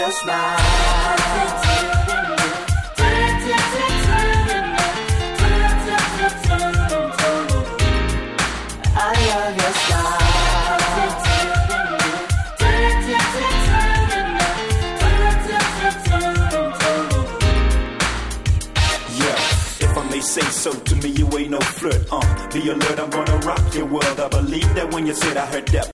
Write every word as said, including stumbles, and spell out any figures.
your smile. I love your style. Yeah, if I may say so, to me you ain't no flirt. Uh, be alert, I'm gonna rock your world. I believe that when you said I heard that